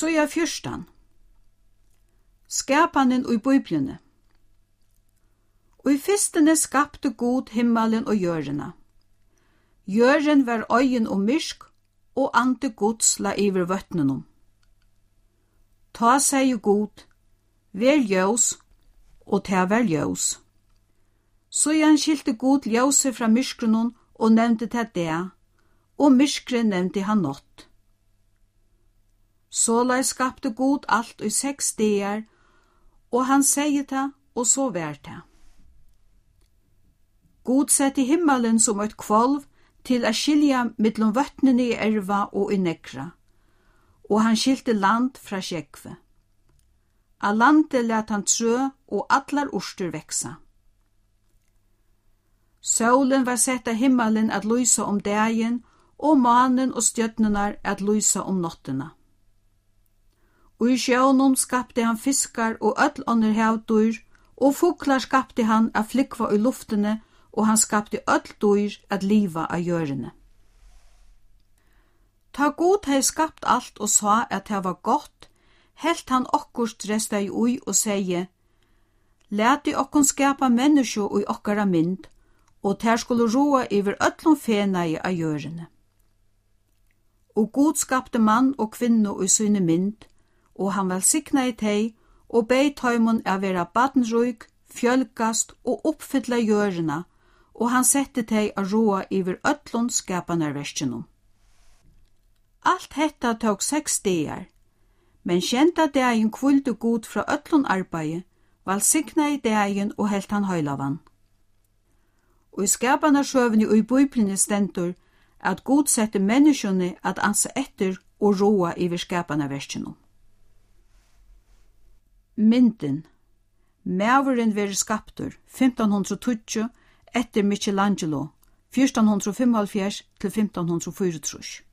Så er fyrstan. Skapanen og Bibelene. Og i fyrstene skapte God himmelen og jørena. Jøren var øyen og myrsk, og ande Guds la iver vøtnenum. Ta seg God, vær ljós, og ta vær ljós. Så han skilte God ljóset fra myrskrenon og nevnte til det, og myrskre nevnte han nått. Såleis skapte God alt i 6 dager, og han sier det, og så vær det. God sette himmelen som et kvolv til å skilja mellom vøtnene i erva og i nekra, og han skilte land fra skjekve. Av landet let han trø og allar orster veksa. Solen var sett av himmelen at lysa om dagen, og manen og stjøtnenar at lysa om nottena. Og i sjøvnum skapte han fiskar og öll ånder havdyr, og fuglar skapte han at flikva i luftene, og han skapte öll dyr at liva av jørene. Ta God hei skapt alt og sa at det var godt, helt han okkurst resta i ui og seie, «Leti okkon skapa menneskje i okkara mynd, og ter skulle roa iver öllum fenai av jørene. Og God skapte mann og kvinno i syne mynd, og han velsigna i tei, og bei tøymon av vera badenrøyk, fjølkast og oppfylla jørena, og han sette tei a roa iver öllum skapanarverskjennom. Alt hetta tok 6 dagar, men kjenta dagen kvulde God fra öllum arbeid, velsigna i dagen og helt han høylavan. Og i skapanarsøvni og i Bibelene stendur at God sette menneskjone at ansa etter og roa iver skapanarverskjennom. Mynden. Mæveren veri skaptur 1520 etter Michelangelo 1475 til 1534.